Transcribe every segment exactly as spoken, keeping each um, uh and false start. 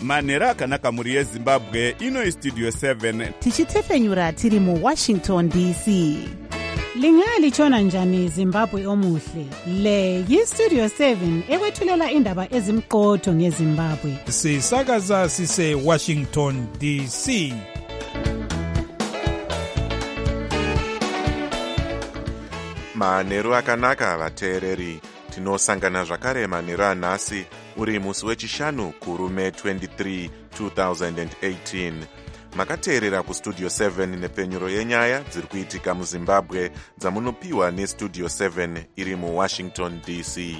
manhero akanaka muri yezimbabwe. Ino istudio seven tichitefenyura tiri mu Washington D C. Lingalitshona njani Zimbabwe omuhle? Le yistudio seven ekwethulela indaba ezimqotho ngeZimbabwe. Sisakaza sise Washington D C. Manhero akanaka vateereri, tinosangana zvakare manhero anhasi uri musi wechishanu kurume twenty-three two thousand eighteen. Makateerera kustudio seven nepfenyuro yenyaya dziri kuitika muZimbabwe dzamunopiwa nestudio seven iri muWashington D C.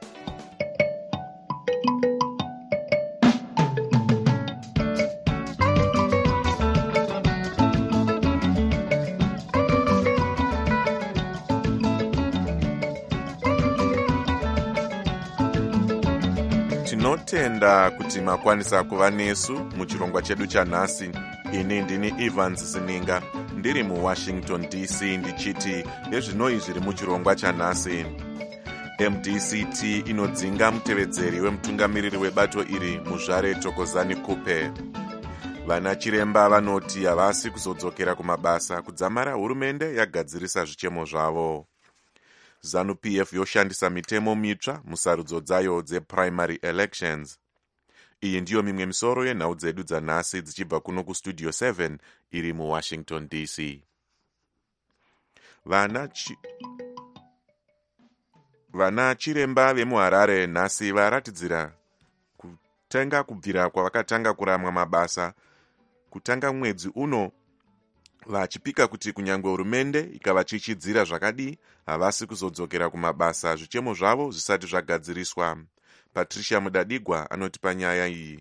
Tinotenda kuti makwanisa kuva nesu muchirongwa chedu chanhasi. Ini ndini Evans Sininga, ndiri muWashington D C ndichiti ezvinoi zviri muchirongwa chanhasi. M D C T inodzinga mutevedzeri wemutungamiriri webato iri Muzvare Thokozani Kupe. Vana chiremba vanoti havasi kuzodzokera kumabasa kudzamara hurumende yagadzirisa zvichemo zvavo. ZANU P F yoshandisa mitemo mitsva musarudzo dzayo dzeprimary elections. Iyi ndiyo mimwe misoro yenhau dzedu dzanhasi dzichibva kuno kustudio seven iri muWashington D C. Vana chi... Vana chiremba vemuHarare nhasi varatidzira kutenga kubvira kwavakatanga kuramwa mabasa kutanga mwedzi uno, vachipika kuti kunyangwe hurumende ikavachichidzira zvakadi havasi kuzodzokera kumabasa zvichemo zvavo zvisati zvagadziriswa. Patricia Mudadigwa anotipa nyaya iyi.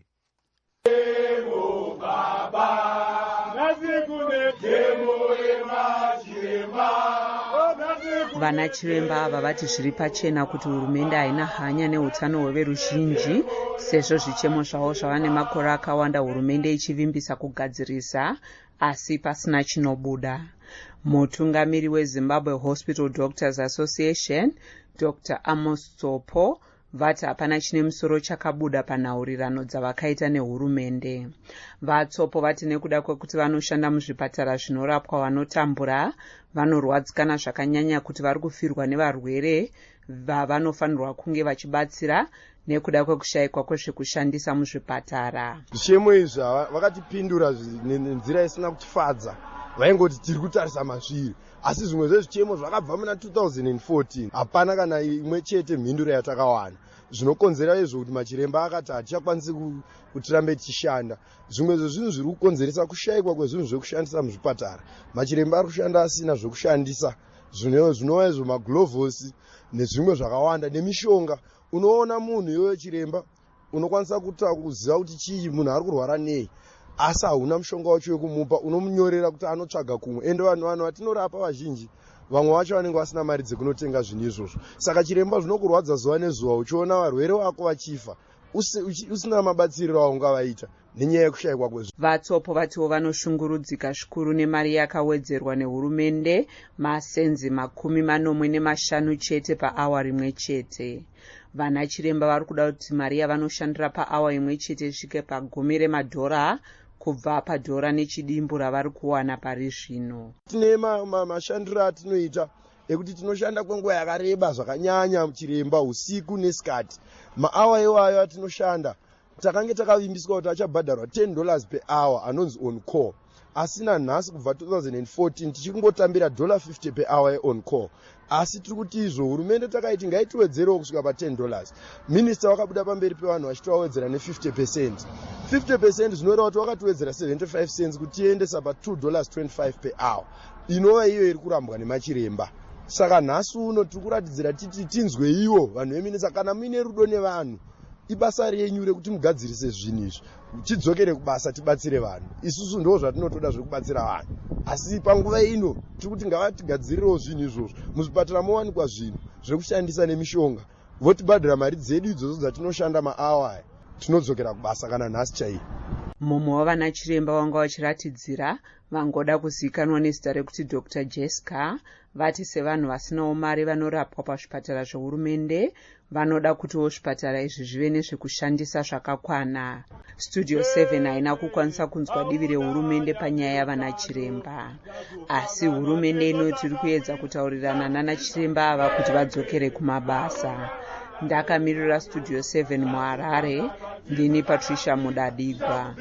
Vana chiremba ava vati zviri pachena kuti hurumende haina hanya neutano hweveruzhinji sezvo zvichemo zvavo zvava nemakore akawanda hurumende ichivimbisa kugadzirisa asi pasina chinobuda. Mutungamiri weZimbabwe Hospital Doctors Association Doctor Amos Tsopo vati hapana chine musoro chakabuda panhaurirano dzavakaita nehurumende. Vatsopo vati nekuda kwekuti vanoshanda muzvipatara zvinorapwa vanotambura vanorwadzikana zvakanyanya kuti vari kufirwa nevarwere vavanofanirwa kunge vachibatsira nekuda kwekushayikwa kwezvekushandisa muzvipatara. Zvichemo izvi vakatipindura nenzira isina kutifadza. Vaingoti tiri kutarisa masviri, asi zvimwe zvezvichemo zvakabva muna two thousand fourteen. Hapana kana imwe chete mhinduro yatakawana. Zvinokonzera izvo kuti machiremba akati hatichakwanisi kutirambe tichishanda. Zvimwe zvezvinhu zviri kukonzeresa kushayikwa kwezvinhu zvekushandisa muzvipatara. Machiremba ari kushanda asina zvekushandisa. Zvinova izvo maglovosi nezvimwe zvakawanda nemishonga. Unoona munhu iwe chiremba unokwanisa kuziva kuti chii munhu ari kurwara nei, asi hauna mushonga wacho wekumupa, unomunyorera kuti anotsvaga kumwe. Ende vanhu vanhu vatinorapa vazhinji vamwe vacho vanenge vasina mari dzekunotenga zvinhu izvozvo. Saka chiremba zvinokurwadza zuva nezuva uchiona varwere vako vachifa usina mabatsiriro aungavaita nenyaya yekushayikwa kwezvo. Vatsopo vatiwo vanoshungurudzika zvikuru nemari yakawedzerwa nehurumende masenzi makumi manomwe nemashanu chete paawa rimwe chete. Vana chiremba vari kuda kuti mari yavanoshandira paawa imwe chete isvike pagumi remadhora kubva padhora nechidimbu ravari kuwana pari zvino. Tine mashandiro atinoita ekuti tinoshanda kwenguva yakareba zvakanyanya chiremba usiku nesikati. Maawa iwayo atinoshanda takange takavimbiswa kuti achabhadharwa ten dollars per hour anonzi on call. Asina nhasi kubva two thousand fourteen tichingotambira one dollar fifty per hour on call. Asi tiri kuti izvo hurumende takaiti ngaitiwedzerewo kusvika pa ten dollars. Minister wakabuda pamberi pevanhu vachitowedzera ne fifty percent. fifty percent zvinoreva kuti wakatiwedzera seventy-five cents kuti tiendesa pa two dollars twenty-five per hour. Inova iyo iri kurambwa nemachiremba. Saka nhasi uno tiri kuratidzira titi tinzwe iwo vanhu veminisa kana muine rudo nevanhu. Ibasa renyu rekuti mugadzirise zvinhu izvi. Tidzokere kubasa tibatsire vanhu. Isusu ndo zvatinotoda zvekubatsira vanhu. Asi panguva ino tiri kuti ngavatigadzirirewo zvinhu izvozvo. Muzvipatara mowanikwa zvinhu zvekushandisa nemishonga. Votibhadhira mari dzedu idzodzo dzatinoshanda maawa aya. Tinodzokera kubasa kana nhasi chaiyo. mumwe wavana chiremba vanga vachiratidzira vangoda kuzivikanwa nezita rekuti Dr Jessica vati sevanhu vasinawo mari vanorapwa pazvipatara zvehurumende vanoda kutiwo zvipatara izvi zvive nezvekushandisa zvakakwana. Studio seven haina kukwanisa kunzwa divi rehurumende panyaya yavana chiremba, asi hurumende inoti iri kuedza kutaurirana nana chiremba ava kuti vadzokere kumabasa. Ndakamirira Studio seven muHarare, ndini Patricia Mudadigwa.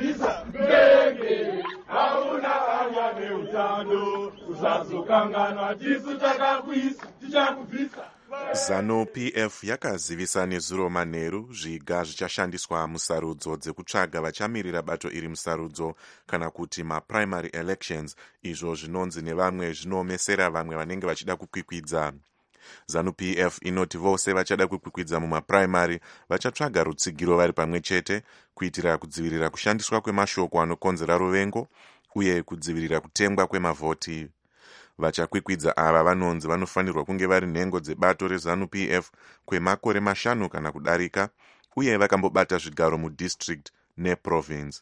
Zanu P F yakazivisa nezuro manheru zviga zvichashandiswa musarudzo dzekutsvaga vachamirira bato iri musarudzo kana kuti maprimary elections, izvo zvinonzi nevamwe zvinoomesera vamwe vanenge vachida kukwikwidza. Zanu P F inoti vose vachada kukwikwidza mumaprimary vachatsvaga rutsigiro vari pamwe chete kuitira kudzivirira kushandiswa kwemashoko anokonzera ruvengo uye kudzivirira kutengwa kwemavhoti. Vachakwikwidza ava vanonzi vanofanirwa kunge vari nhengo dzebato reZanu P F kwemakore mashanu kana kudarika uye vakambobata zvigaro mudistrict neprovince.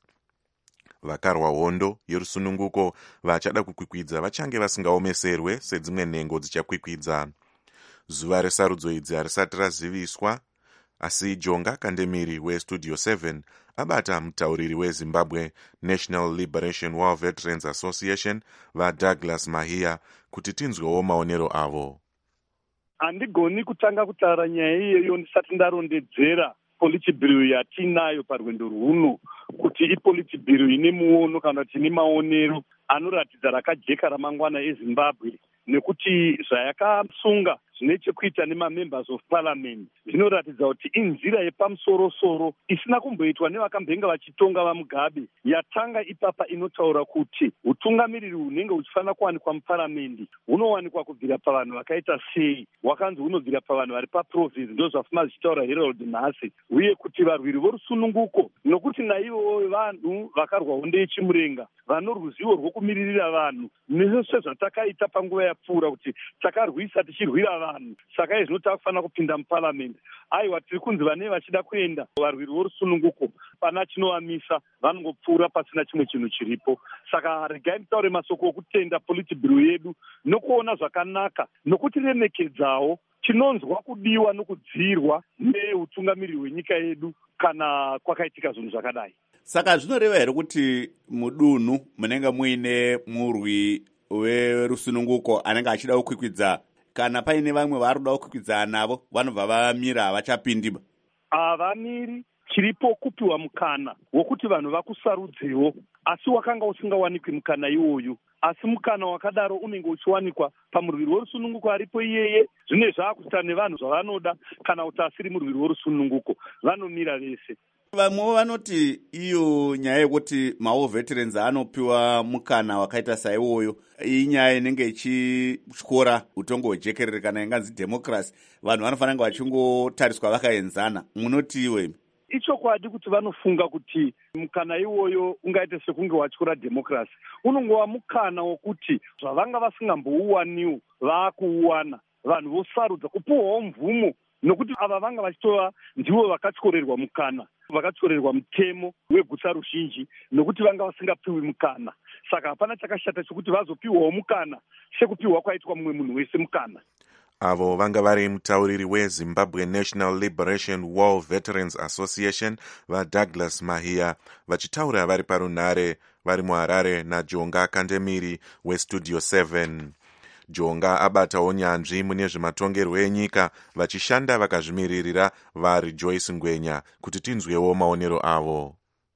Vakarwa hondo yerusununguko vachada kukwikwidza vachange vasingaomeserwe sedzimwe nhengo dzichakwikwidza. Zuva resarudzo idzi harisati raziviswa, asi Jonga Kandemiri weStudio seven abata mutauriri weZimbabwe National Liberation War Veterans Association vaDouglas Mahia kuti tinzwewo maonero avo. Handigoni kutanga kutaura nyaya iyoyo ndisati ndarondedzera politibhiro yatinayo parwendo rwuno kuti ipolitibhiro ine muono kana kuti ine maonero anoratidza rakajeka ramangwana eZimbabwe, nekuti zvayakasunga zvine chekuita nemamembers of parliament zvinoratidza kuti inzira yepamusoro-soro isina kumboitwa nevakambenga vachitonga vaMugabe. Yatanga ipapa inotaura kuti utungamiriri hunenge huchifanira kuwanikwa muparamendi hunowanikwa kubvira pavanhu vakaita sei, hwakanzi hunobvira pavanhu vari paprovince, ndo zvafuma zvichitaura Herald nhasi, uye kuti varwiri vorusununguko, nokuti naivo vanhu vakarwa hondo yechimurenga vano ruzivo rwokumiririra vanhu nezvose zvatakaita panguva yapfuura kuti takarwisa tichirwira vanhu, saka izvi takufanira kupinda muparamendi. Aiwa, tiri kunzi vane vachida kuenda varwiri vorusununguko pana chinovamisa vanongopfuura pasina chimwe chinhu chiripo. Saka regai mutaure masoko okutenda politibhiro yedu nokuona zvakanaka nokutiremekedzawo chinonzwa kudiwa nokudzirwa neutungamiriri hwenyika yedu kana kwakaitika zvinhu zvakadai. Saka zvinoreva here kuti mudunhu munenge muine murwi werusununguko anenge achida kukwikwidza, kana paine vamwe vari kuda kukwikwidza navo vanobva vamira havachapindiba? Havamiri, chiripo kupiwa mukana wokuti vanhu vakusarudzewo, asi wakanga usingawanikwi mukana iwoyu. Asi mukana wakadaro unenge uchiwanikwa pamurwiri worusununguko aripo iyeye. Zvine zvaakuita nevanhu zvavanoda, kana kuti asiri murwiri worusununguko vanomira vese. Vamwe vanoti iyo nyaya yekuti mawo veterans anopiwa mukana wakaita saiwoyo inyaya inenge ichityora utongo hwejekerere kana inganzi democracy, vanhu vanofanira kunge vachingotariswa vakaenzana. Munoti iwe? Ichokwadi kuti vanofunga kuti mukana iwoyo ungaite sekunge watyora democracy. Unongova mukana wokuti zvavanga vasingambouwaniwo vaakuuwana, vanhu vosarudza kupuwawo mvumo, nokuti ava vanga vachitova ndivo vakatyorerwa mukana, vakatyorerwa mutemo wegutsa ruzhinji, nokuti vanga vasingapiwi mukana. Saka hapana chakashata chokuti vazopiwawo mukana sekupiwa kwaitwa mumwe munhu wese mukana. Avo vanga vari mutauriri weZimbabwe National Liberation War Veterans Association vaDouglas Mahia vachitaura vari parunhare vari muHarare naJonga Kandemiri weStudio seven. Jonga abatawo nyanzvi mune zvematongerwo enyika vachishanda vakazvimiririra vari Joyce Ngwenya kuti tinzwewo maonero avo.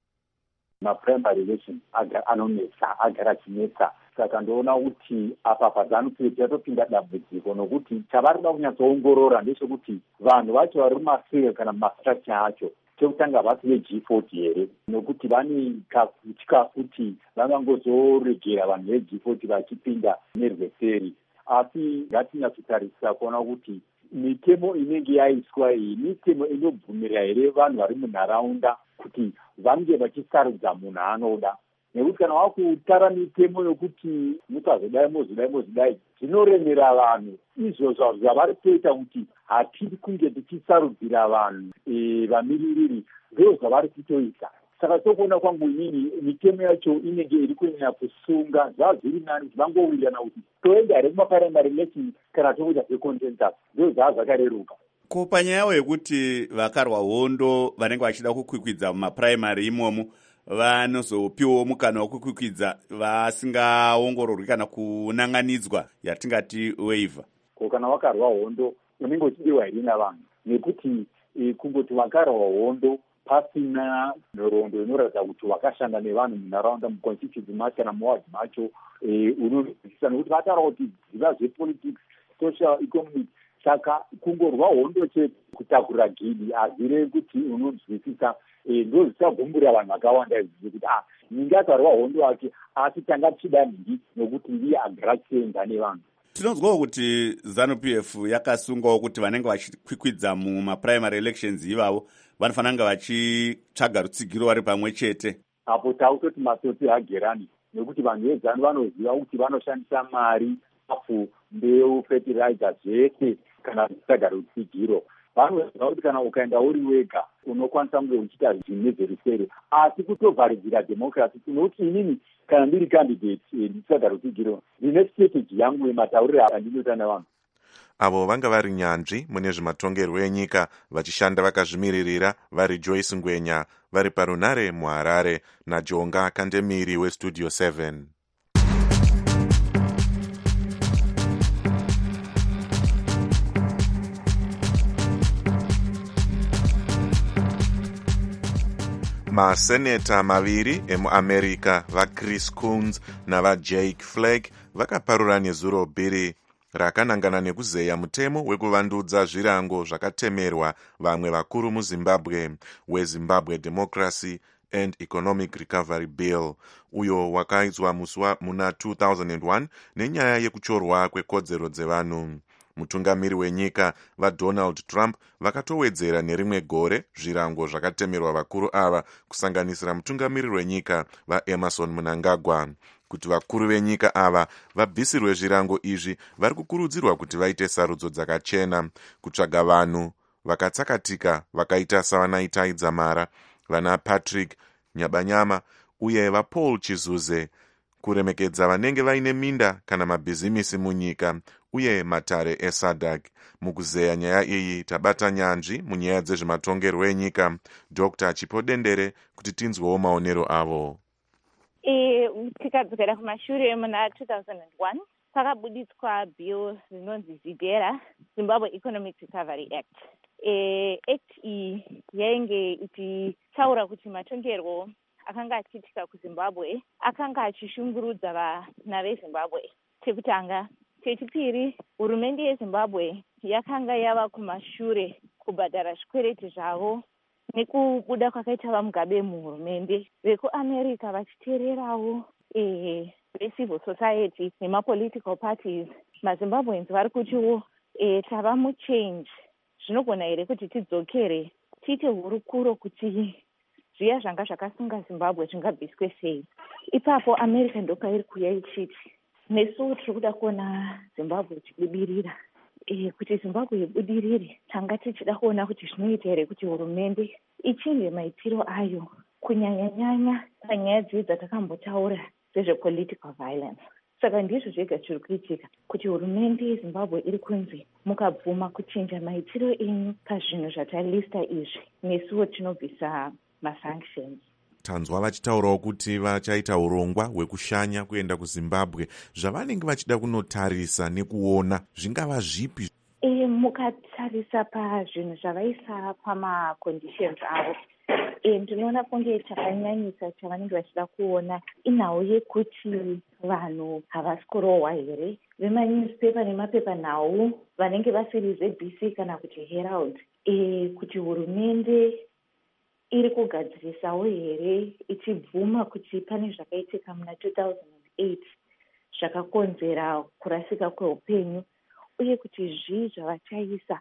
Maprimary election anonetsa, agara achinetsa. Saka ndoona kuti apa paZanu P F yatopinda dambudziko, nokuti chavarida kunyatsoongorora ndechekuti vanhu vacho vari mumaseo kana mumastructure acho chekutanga vasi veG forty here, nokuti vane kutya kuti vangangozoregera vanhu veG forty vachipinda nerweseri. Asi ngatinyatsotarisa kuona kuti mitemo inenge yaiswa iyi mitemo inobvumirira here vanhu vari munharaunda kuti vange vachisarudza munhu anoda. Nekuti kana wakutara mitemo yokuti mukazodai mozodai mozodai zvinoremera vanhu, izvo zvavari kutoita kuti hatiri kunge tichisarudzira vanhu vamiririri, ndizvo zvavari kutoita. saka sokuona kwangu inini mitemo yacho inenge iri kunyanya kusunga zvazviri nani kuti vangowirirana kuti toenda here kumaprimary elections kana tokuita zveconsensus ndo zvaa zvakareruka. Ko panyaya yekuti vakarwa hondo vanenge vachida kukwikwidza mumapuraimary imomo vanozopiwawo mukana wekukwikwidza vasingaongororwi kana kunanganidzwa yatingati waiver. Ko kana wakarwa hondo unenge uchidiwa here navanhu nekuti e, kungoti wakarwa hondo pasina nhoroondo inoratidza kuti wakashanda nevanhu munharaunda muconstituency macho kana muwadi macho e, unozwisisa nekuti vataura kuti ziva zvepolitics social economic saka kungorwa hondo chete kutakurira gidi hazvirevi kuti unozwisisa e, ndo zvisagumburira vanhu vakawanda izvi kuti ah ninge akarwa hondo wake asi tanga tichida nhingi nokuti ndiye agara chienza nevanhu. Tinonzwawo kuti ZANU-P F yakasungawo kuti vanenge vachikwikwidza mumaprimary elections ivavo vanofanira kunge vachitsvaga rutsigiro vari pamwe chete. Apo tautoti matsotsi hagerani nekuti vanhu vezanu vanoziva kuti vanoshandisa mari afu mbeu fertilizer zvese kana kutsvaga rutsigiro. Vanoziva kuti kana ukaenda uri wega unokwanisa kunge uchiita zvinhu nezverusere asi kutovharidzira democracy nokuti inini kana ndiri candidate nditsvaga rutsigiro ndine strategy yangu yematauriro andinoita navanhu. Avo vanga vari nyanzvi mune zvematongerwo enyika vachishanda vakazvimiririra vari Joyce Ngwenya vari parunare muHarare naJonga Kandemiri weStudio seven. Maseneta maviri emuAmerica vaChris Coons navaJake Flake vakaparura nezuro bhiri rakanangana nekuzeya mutemo wekuvandudza zvirango zvakatemerwa vamwe vakuru muZimbabwe weZimbabwe Democracy and Economic Recovery Bill uyo wakaizwa muna two thousand one nenyaya yekuchorwa kwekodzero dzevanhu. Mutungamiri wenyika vaDonald Trump vakatowedzera nerimwe gore zvirango zvakatemerwa vakuru ava kusanganisira mutungamiri wenyika vaEmerson Mnangagwa. Kuti vakuru venyika ava vabvisirwe zvirango izvi vari kukurudzirwa kuti vaite sarudzo dzakachena kutsvaga vanhu vakatsakatika vakaita savanaita Dzamara, vana Patrick Nyabanyama uye vaPaul Chizuze, kuremekedza vanenge vaine minda kana mabhizimisi munyika uye matare eSadak. Mukuzeya nyaya iyi tabata nyanzvi munyaya dzezvematongerwo enyika Doctor Chipodendere kuti tinzwewo maonero avo. E, tikadzokera kumashure muna two thousand one pakabuditswa bill rinonzi ZIDERA, Zimbabwe Economic Recovery Act. E, act iyi yainge ichitaura kuti matongerwo akanga achiitika kuZimbabwe akanga achishungurudza vana veZimbabwe. Chekutanga. Chechipiri, hurumende yeZimbabwe yakanga yava kumashure kubhadhara zvikwereti zvavo nekubuda kwakaita vamugabe muhurumende vekuAmerica vachiteererawo eh, vecivil society nemapolitical parties. MaZimbabweans vari kutiwo eh, tava muchange. Zvinogona here kuti tidzokere tiite hurukuro kuti zviya zvanga zvakasunga Zimbabwe zvingabviswe sei. Ipapo America ndopairi kuuya ichiti nesu tiri kuda kuona Zimbabwe ichibudirira. E, kuti Zimbabwe ibudirire tanga tichida kuona kuti zvinoita here kuti hurumende ichinje maitiro ayo kunyanya-nyanya panyaya dzi dzatakambotaura dzezvepolitical violence. Saka ndizvo zvega zviri kuitika kuti hurumende yeZimbabwe iri kunzi mukabvuma kuchinja maitiro enyu pazvinhu zvatalista izvi nesuwo tinobvisa masanctions. Tanzwa vachitaurawo kuti vachaita urongwa hwekushanya kuenda kuZimbabwe. Zvavanenge vachida kunotarisa nekuona zvingava zvipi? E, mukatarisa pazvinhu zvavaisa pamaconditions avo, e, ndinoona kunge chakanyanyisa chavanenge vachida kuona inhau yekuti vanhu havasi kurohwa here. Vemanewspaper nemapepanhau vanenge vasiri Z B C kana kuti Herald, e, kuti hurumende iri kugadzirisawo here ichibvuma kuti pane zvakaitika muna two thousand eight zvakakonzera kurasika kweupenyu uye kuti zvii zvavachaisa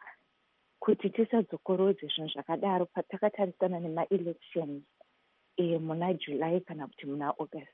kuti tisadzokorodze zvinhu zvakadaro patakatarisana nemaelections e, muna July kana kuti muna August.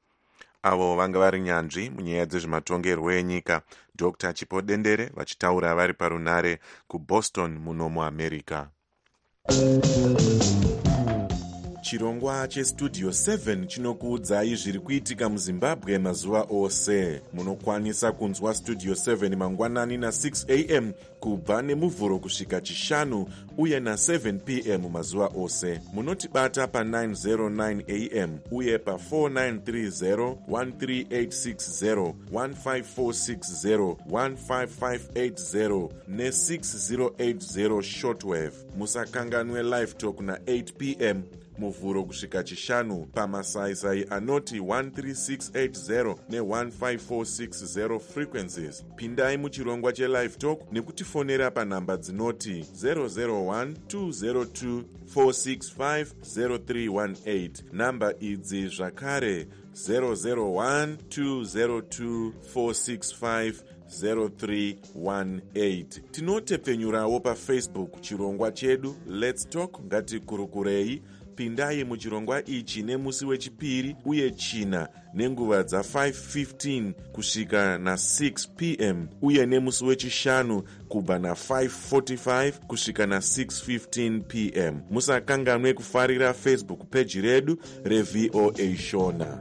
Avo vanga vari nyanzvi munyaya dzezvematongerwo enyika Doctor Chipodendere vachitaura vari parunare kuBoston muno muAmerica. chirongwa chestudio seven chinokuudzai zviri kuitika muzimbabwe mazuva ose. Munokwanisa kunzwa studio seven mangwanani na six a m kubva nemuvhuro kusvika chishanu uye na seven p m mazuva ose. Munotibata pa nine oh nine a m uye pa four nine three zero, one three eight six zero, one five four six zero, one five five eight zero ne six zero eight zero shortwave. Musakanganwe live talk na eight p m muvhuro kusvika chishanu pamasaisai anoti one three six eight zero ne one five four six zero frequencies. Pindai muchirongwa chelive talk nekutifonera panhamba dzinoti zero zero one two zero two four six five zero three one eight. Namba idzi zvakare zero zero one two zero two four six five zero three one eight. Tinotepfenyurawo pafacebook chirongwa chedu Let's Talk ngatikurukurei. Pindai muchirongwa ichi nemusi wechipiri uye china nenguva dza five fifteen kusvika na six p m uye nemusi wechishanu kubva na five forty-five kusvika na six fifteen p m. Musakanganwe kufarira Facebook page redu reV O A Shona.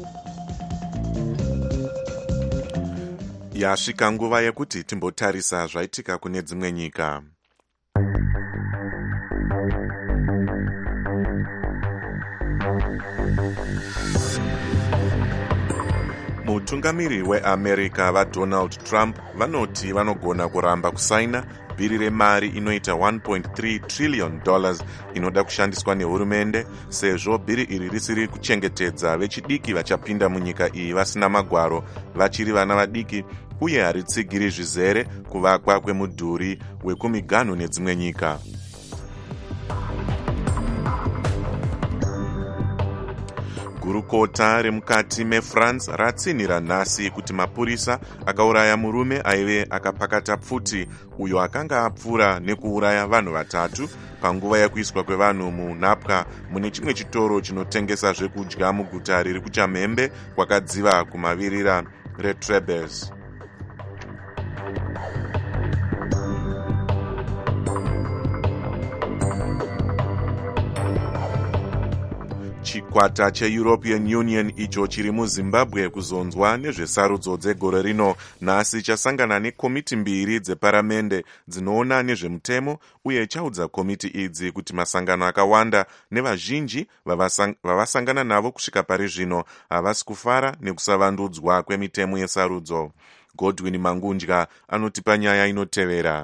Yasvika nguva yekuti timbotarisa zvaitika kune dzimwe nyika. Mutungamiri weAmerica vaDonald Trump vanoti vanogona kuramba kusaina bhiri remari inoita one point three trillion dollars inoda kushandiswa nehurumende sezvo bhiri iri risiri kuchengetedza vechidiki vachapinda munyika iyi vasina magwaro vachiri vana vadiki uye haritsigiri zvizere kuvakwa kwemudhuri wekumiganhu nedzimwe nyika. Gurukota remukati meFrance ratsinhira nhasi kuti mapurisa akauraya murume aive akapakata pfuti uyo akanga apfura nekuuraya vanhu vatatu panguva yekuiswa kwevanhu munhapwa mune chimwe chitoro chinotengesa zvekudya muguta riri kuChamhembe kwakadziva kumavirira reTrebes. Chikwata cheEuropean Union icho chiri muZimbabwe kuzonzwa nezvesarudzo dzegore rino nhasi chasangana nekomiti mbiri dzeparamende dzinoona nezvemutemo uye chaudza komiti idzi kuti masangano akawanda nevazhinji vavasangana navo kusvika pari zvino havasi kufara nekusavandudzwa kwemitemo yesarudzo. Godwin Mangundya anotipa nyaya inotevera.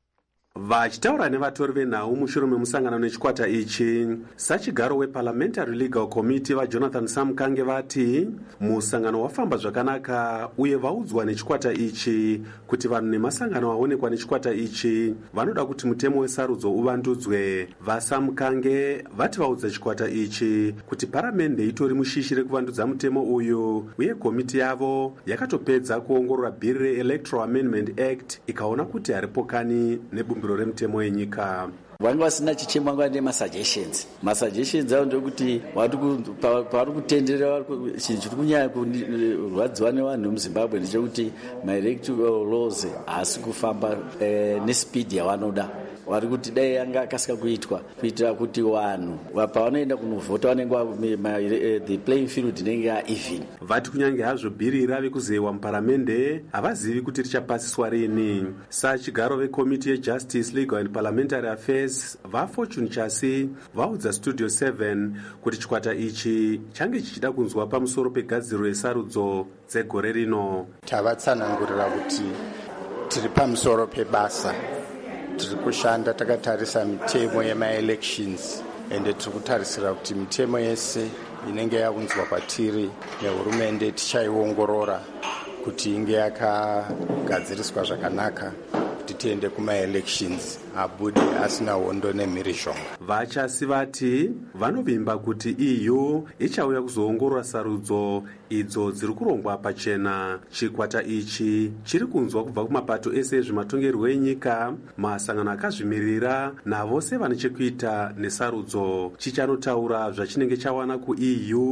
Vachitaura nevatori venhau mushure memusangano nechikwata ichi, sachigaro weParliamentary Legal Committee vaJonathan Samkange vati musangano wafamba zvakanaka uye vaudzwa nechikwata ichi kuti vanhu nemasangano aonekwa nechikwata ichi vanoda kuti mutemo wesarudzo uvandudzwe. VaSamkange vati vaudza chikwata ichi kuti paramende itori mushishi rekuvandudza mutemo uyu uye komiti yavo yakatopedza kuongorora bhiri reElectoral Amendment Act ikaona kuti haripo kani nebumbiro remutemo wenyika. Vanhu vasina chichema ngande masuggestions. Masuggestions avo ndekuti pavari kutenderera chinhu chiri kunyanya kurwadziwa nevanhu muZimbabwe ndechekuti maelectoral laws haasi kufamba eh, nespeed yavanoda. Vari kuti dai yanga akasika kuitwa kuitira kuti vanhu pavanoenda kunovhota vanenge the playing field inenge even. Vati kunyange hazvo bhiri rave kuzeyiwa muparamende havazivi kuti richapasiswa rini. Sachigaro vekomiti yeJustice, Legal and Parliamentary Affairs vaFortune Chasi vaudza Studio seven kuti chikwata ichi change chichida kunzwa pamusoro pegadziriro yesarudzo dzegore rino. Tavatsanangurira kuti tiri pamusoro pebasa, tiri kushanda takatarisa mitemo yemaelections ende tiri kutarisira kuti mitemo yese inenge yaunzwa kwatiri nehurumende tichaiongorora kuti inge yakagadziriswa zvakanaka kuti tiende kumaelections abudi asina hondo nemhirizhonga. Vachasi vati vanovimba kuti E U ichauya kuzoongorora sarudzo idzo dziri kurongwa pachena. Chikwata ichi chiri kunzwa kubva kumapato ese ezvematongerwo enyika, masangano akazvimirira navose vane chekuita nesarudzo. Chichanotaura zvachinenge chawana kuE U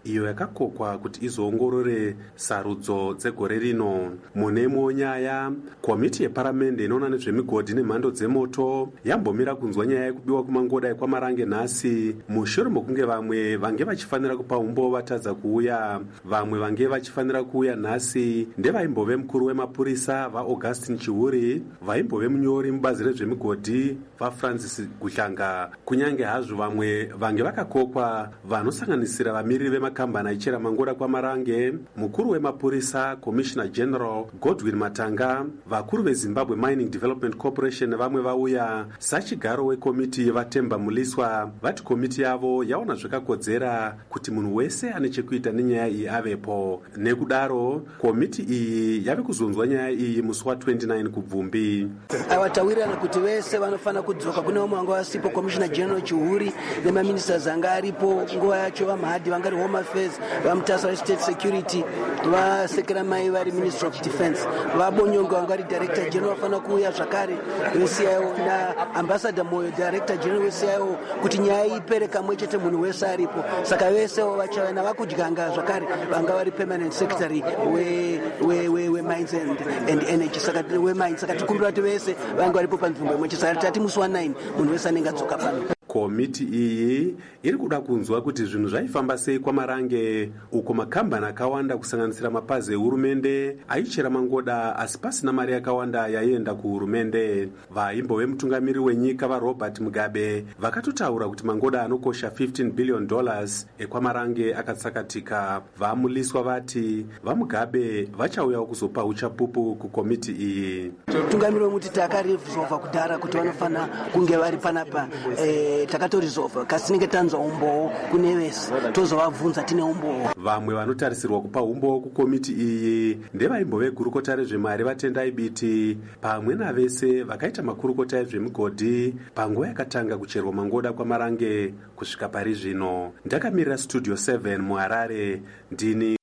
iyo yakakokwa kuti izoongorore sarudzo dzegore rino. Mune imwewo nyaya, komiti yeparamende inoona nezvemigodhi nemhando dzemoto yambomira kunzwa nyaya yekubiwa kumangoda ekwamarange nhasi, mushure mokunge vamwe vange vachifanira kupa umbo vatadza kuuya. Vamwe vange vachifanira kuuya nhasi ndevaimbove mukuru wemapurisa vaAugustin Chihuri, vaimbove munyori mubazi rezvemigodhi vaFrancis Guhlanga, kunyange hazvo vamwe vange vakakokwa vanosanganisira vamiriri vemakambani aichera mangoda kwamarange, mukuru wemapurisa Commissioner General Godwin Matanga, vakuru veZimbabwe Mining Development Corporation nevamwe vauya. Sachigaro wekomiti vaTemba Muliswa vati komiti yavo yaona zvakakodzera kuti munhu wese ane chekuita nenyaya iyi avepo. Nekudaro komiti iyi yave kuzonzwa nyaya iyi musi wa twenty-nine kubvumbi. Avatawirirana kuti vese vanofana kudzoka kune umwe wanga wasipo Commissioner General Chihuri nemaministers anga aripo nguva yacho, vamahadhi vangari Home Affairs, vamutasa weState Security, vasekera mai vari Minister of Defence, vabonyonga vangari Director General vafana kuuya zvakare weC I O na Ambassador Moyo Director General weC I O kuti nyaya ipere kamwe chete munhu wese aripo. Saka vese vachava navakudyanga zvakare vanga vari Permanent Secretary we we we we Mines and, and Energy. Saka we Mines saka tikumbira kuti vese vanga varipo panzvimbo imwe chete. Saka tati musi wa nine munhu wese anenge adzoka pano. Komiti iyi iri kuda kunzwa kuti zvinhu zvaifamba sei kwamarange, uko makambani akawanda kusanganisira mapazi ehurumende aichera mangoda asi pasina mari yakawanda yaienda kuhurumende. Vaimbove mutungamiri wenyika vaRobert Mugabe vakatotaura kuti mangoda anokosha fifteen billion dollars ekwamarange akatsakatika. Vamuliswa vati vaMugabe vachauyawo kuzopa uchapupu kukomiti iyi. Mutungamiri wemuti takarizova kudhara kuti vanofana kunge vari panapa, eh, takatorizova kasinenge tanzwa umbowo kune vese tozovabvunza tine umbowo. Vamwe vanotarisirwa kupa umbowo kukomiti iyi ndevaimbove gurukota rezvemari vaTendai Biti pamwe navese vakaita makurukota ezvemigodhi panguva yakatanga kucherwa mangoda kwamarange kusvika pari zvino. Ndakamirira Studio seven muHarare, ndini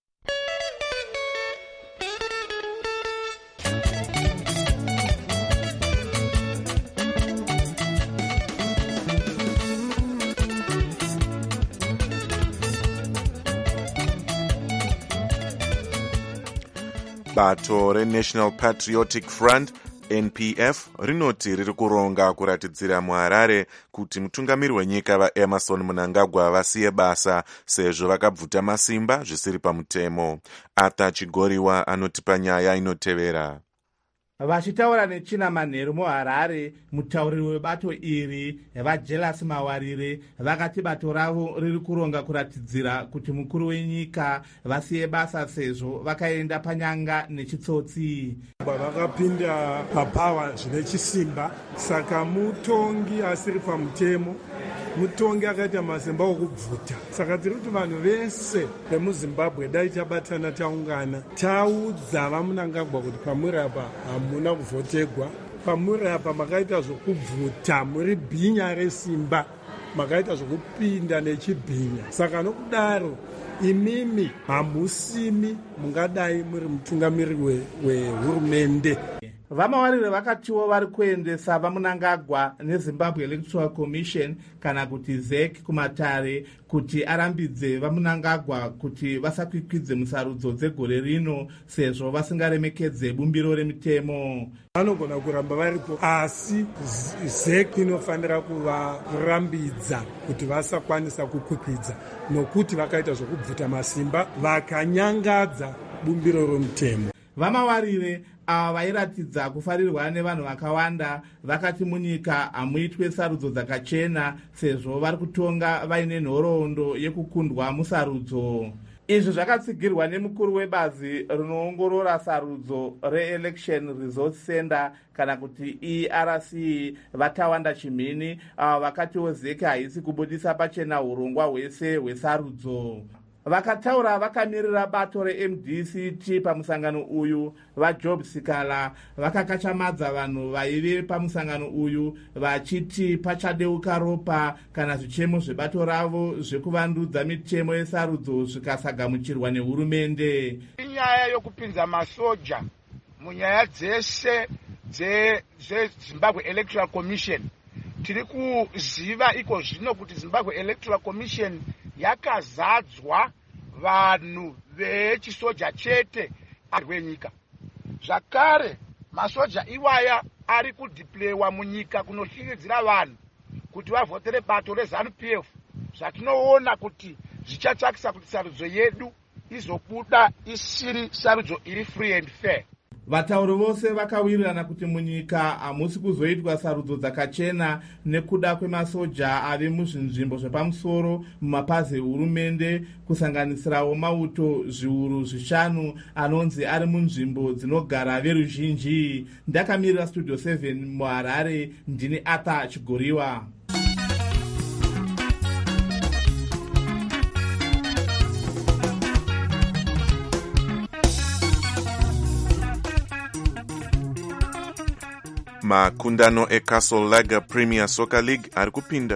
bato reNational Patriotic Front N P F rinoti riri kuronga kuratidzira muHarare kuti mutungamiri wenyika vaEmerson Mnangagwa vasiye basa sezvo vakabvuta masimba zvisiri pamutemo. Arthur Chigoriwa anotipa nyaya inotevera. Vachitaura nechina manheru muHarare, mutauriri webato iri vaJelas Mawarire vakati bato ravo riri kuronga kuratidzira kuti mukuru wenyika vasiye basa sezvo vakaenda panyanga nechitsotsi. Vakapinda papawa zvine chisimba, saka mutongi asiri pamutemo, mutongi akaita masimba okubvuta. Saka tiri kuti vanhu vese vemuZimbabwe dai tabatana taungana taudza vaMnangagwa kuti pamuri apa hamuna kuvhotegwa, pamuri apa makaita zvokubvuta, muri bhinya resimba, makaita zvokupinda nechibhinya. Saka nokudaro imimi hamusimi mungadai muri mutungamiri wehurumende. Vamawarire vakatiwo vari kuendesa vaMnangagwa neZimbabwe Electoral Commission kana kuti Z E C kumatare kuti arambidze vaMnangagwa kuti vasakwikwidze musarudzo dzegore rino sezvo vasingaremekedze bumbiro remitemo. Vanogona kuramba varipo asi Z E C inofanira kuvarambidza kuti vasakwanisa kukwikwidza nokuti vakaita zvokubvuta masimba vakanyangadza bumbiro romutemo. Vamawarire ava vairatidza kufarirwa nevanhu vakawanda vakati munyika hamuitwe sarudzo dzakachena sezvo vari kutonga vaine nhoroondo yekukundwa musarudzo. Izvi zvakatsigirwa nemukuru webazi rinoongorora sarudzo reElection Resource Center kana kuti E R C vaTawanda Chimhini, ava vakatiwo Z E C haisi kubudisa pachena urongwa hwese hwesarudzo. Vakataura vakamirira bato reM D C T pamusangano uyu vaJob Sikala vakakachamadza vanhu vaive pamusangano uyu vachiti pachadeuka ropa kana zvichemo zvebato ravo zvekuvandudza mitemo yesarudzo zvikasagamuchirwa nehurumende. Inyaya yokupinza masoja munyaya dzese dzeZimbabwe Electoral Commission. Tiri kuziva iko zvino kuti Zimbabwe Electoral Commission yakazadzwa vanhu vechisoja chete arwenyika. Zvakare masoja iwaya ari kudhiplewa munyika kunoshingidzira vanhu kuti vavhotere bato rezanu P F. Zvatinoona kuti zvichatsvakisa kuti sarudzo yedu izobuda isiri sarudzo iri free and fair. Vatauri vose vakawirirana kuti munyika hamusi kuzoitwa sarudzo dzakachena nekuda kwemasoja ave muzvinzvimbo zvepamusoro mumapazi ehurumende, kusanganisirawo mauto zviuru zvishanu anonzi ari munzvimbo dzinogara veruzhinji. Ndakamirira Studio seven muHarare, ndini Arthur Chigoriwa. Makundano eCastle Lager Premier Soccer League ari kupinda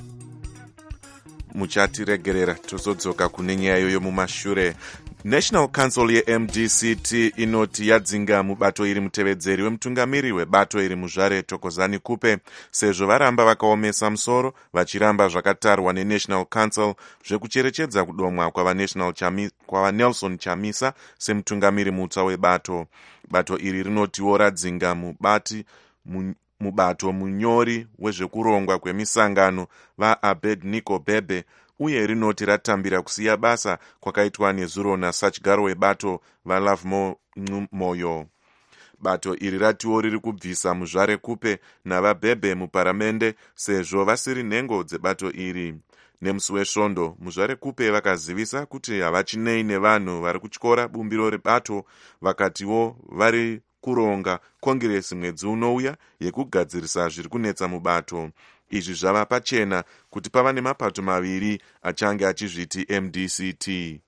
muchatiregerera tozodzoka kune nyaya iyoyo mumashure. National Council ye-M D C T inoti yadzinga mubato iri mutevedzeri wemutungamiri webato iri muzvare Thokozani Kupe sezvo varamba vakaomesa musoro vachiramba zvakatarwa neNational Council zvekucherechedza kudomwa kwavaNelson Chamisa semutungamiri mutsva webato. Bato iri rinotiwo radzinga mubati mubato munyori wezvekurongwa kwemisangano vaAbednego Bebe uye rinoti ratambira kusiya basa kwakaitwa nezurona sachigaro webato vaLovemore Moyo. Bato iri ratiwo riri kubvisa muzvare Kupe navaBebe muparamende sezvo vasiri nhengo dzebato iri. Nemusi wesvondo muzvare Kupe vakazivisa kuti havachinei nevanhu vari kutyora bumbiro rebato, vakatiwo vari kuronga kongiresi mwedzi unouya yekugadzirisa zviri kunetsa mubato. Izvi zvava pachena kuti pava nemapato maviri achange achizviti M D C T.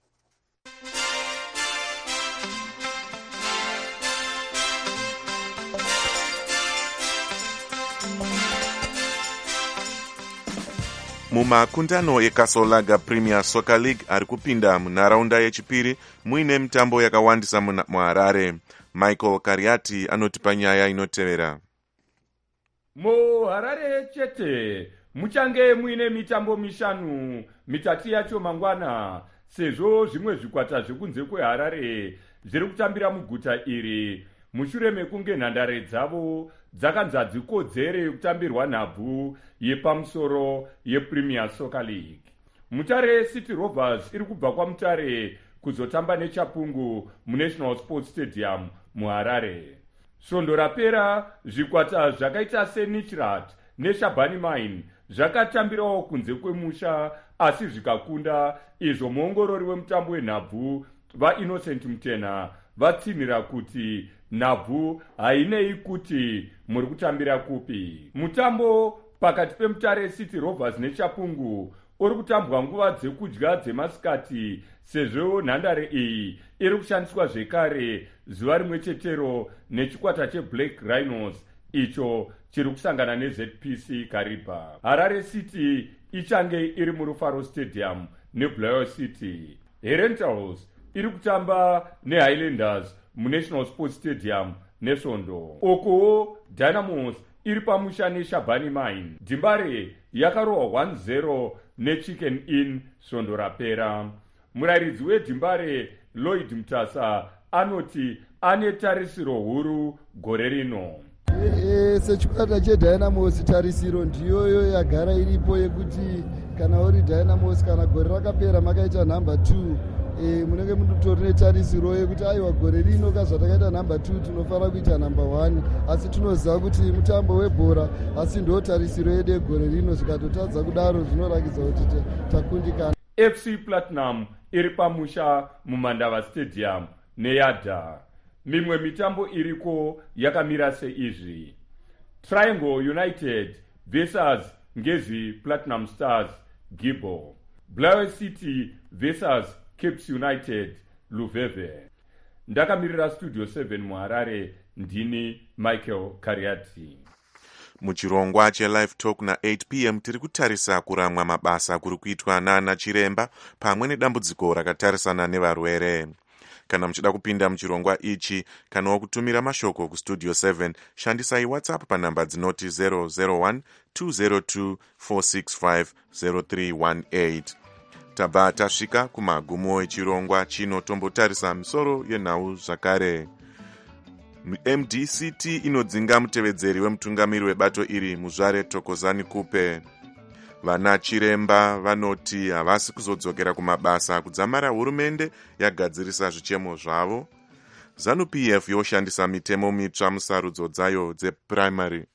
Mumakundano eCastle Lager Premier Soccer League ari kupinda munharaunda yechipiri muine mitambo yakawandisa muHarare. Michael Kariati anotipa nyaya inotevera. MuHarare chete muchange muine mitambo mishanu, mitatu yacho mangwana, sezvo zvimwe zvikwata zvekunze kweHarare zviri kutambira muguta iri mushure mekunge nhandare dzavo dzakanzi dzikodzere kutambirwa nhabvu yepamusoro yePremier Soccer League. Mutare City Rovers iri kubva kwaMutare kuzotamba neChapungu muNational Sports Stadium muHarare. Svondo rapera zvikwata zvakaita seNichirat neShabani Mine zvakatambirawo kunze kwemusha asi zvikakunda, izvo muongorori wemutambo wenhabvu vaInnocent Mutena vatsinhira kuti nhabvu hainei kuti muri kutambira kupi. Mutambo pakati peMutare City Rovers neChapungu uri kutambwa nguva dzekudya dzemasikati sezvo nhandare iyi iri kushandiswa zvekare zuva rimwe chetero nechikwata cheBlack Rhinos icho chiri kusangana neZ P C Kariba. Harare City ichange iri muRufaro Stadium neBulawayo City. Herentals iri kutamba neHighlanders muNational Sports Stadium nesvondo. Okowo Dynamos iri pamusha neShabani Mine. Dimbare yakarohwa one zero neChicken Inn svondo rapera. Murairidzi weDimbare Lloyd Mutasa anoti ane tarisiro huru gore rino. E, sechikwata cheDynamos tarisiro ndiyoyo yagara iripo yekuti kana uri Dynamos kana gore rakapera makaita number two e, munenge mutori netarisiro yekuti aiwa gore rino kazvatakaita number two tinofara kuita number one, asi tinoziva kuti mutambo webhora asi ndo tarisiro yedu gore rino. Zvikatotadza kudaro zvinorakidza kuti takundikana. F C Platinum iri pamusha muMandava Stadium neYadha. Mimwe mitambo iriko yakamira seizvi: Triangle United versus Ngezi Platinum Stars Gibo, Bulawayo City versus Caps United Luveve. Ndakamirira Studio seven muHarare, ndini Michael Kariati. Muchirongwa cheLive Talk na eight p m tiri kutarisa kuramwa mabasa kuri kuitwa naana chiremba pamwe nedambudziko rakatarisana nevarwere. Kana muchida kupinda muchirongwa ichi kana wakutumira mashoko kuStudio seven, shandisai WhatsApp panhamba dzinoti zero zero one two zero two four six five zero three one eight. tabva tasvika kumagumo echirongwa chino tombotarisa misoro yenhau zvakare. M D C T inodzinga mutevedzeri wemutungamiri webato iri Muzvare Thokozani Kupe. Vana chiremba vanoti havasi kuzodzokera kumabasa kudzamara hurumende yagadzirisa zvichemo zvavo. ZANU P F yoshandisa mitemo mitsva musarudzo dzayo dzeprimary.